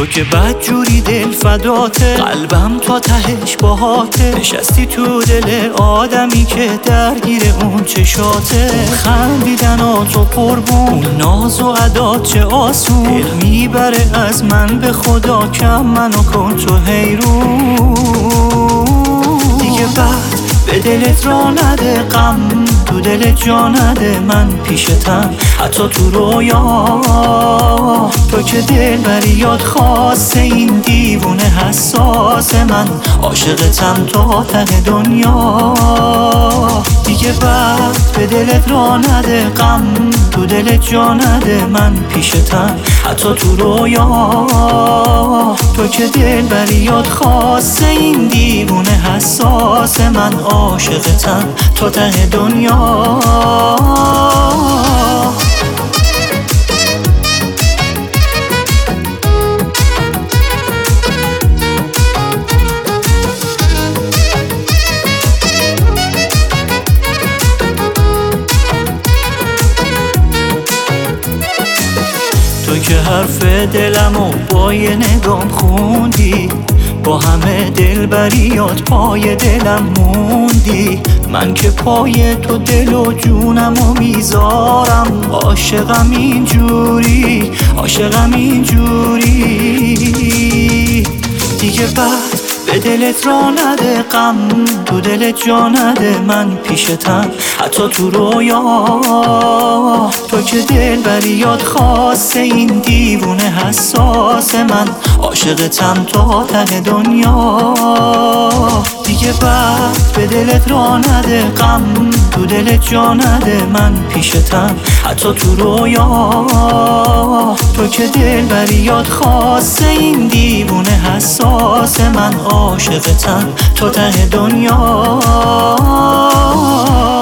تو که بد جوری دل فداته، قلبم تا تهش باهاته، نشستی تو دل آدمی که درگیر اون چشاته. خندیدن تو قربون، اون ناز و عدات چه آسون، دل میبره از من به خدا، کم منو کن تو حیرون. دیگه بعد به دلت را نده غم، تو دلت جا نده من پیشتم، حتی تو رویا. تو که دل بری یاد خواسته این دیوونه حساس، من عاشقتم تا ته دنیا. دیگه بعد به دلت را نده غم، تو دلت جا نده من پیشتم، حتی تو رویا. تو که دل بری یاد خواسته این دیوونه حساس، من عاشقتم تا ته دنیا. تو که حرف دلمو با یه نگام خوندی، با همه دلبریات پای دلم موندی. من که پای تو دل و جونمو میذارم، عاشقم اینجوری، عاشقم اینجوری. دیگه بعد به دلت را نده غم، تو دلت جا نده من پیشتم، حتی تو رویا. تو که دل بری یاد خواسته این دیوونه حساس، من عاشقتم تا ته دنیا. دیگه بعد به دلت را نده غم، تو دلت جا نده من پیشتم، حتی تو رویا. تو که دل بری یاد خواسته این دیوونه حساس، من عاشقتم تا ته دنیا.